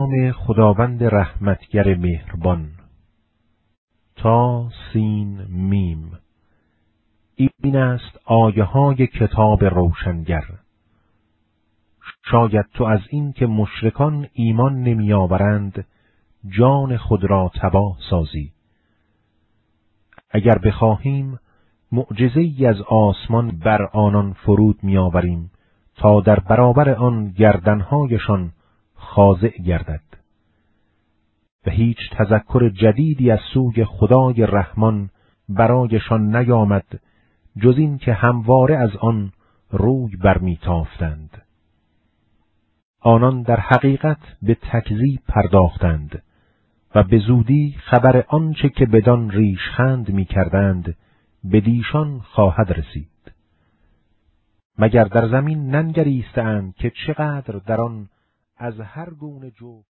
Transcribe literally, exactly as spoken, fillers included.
نام خداوند رحمتگر مهربان. تا سین میم. این است آیه های کتاب روشنگر. شاید تو از این که مشرکان ایمان نمی آورند جان خود را تباه سازی. اگر بخواهیم معجزه‌ای از آسمان بر آنان فرود می آوریم تا در برابر آن گردنهایشان خاضع گردد. و هیچ تذکر جدیدی از سوی خدای رحمان برایشان نیامد جز این که همواره از آن روی برمیتافتند. آنان در حقیقت به تکذیب پرداختند و به زودی خبر آنچه که بدان ریشخند می‌کردند بدیشان خواهد رسید. مگر در زمین ننگریستند که چقدر در آن از هر گونه جو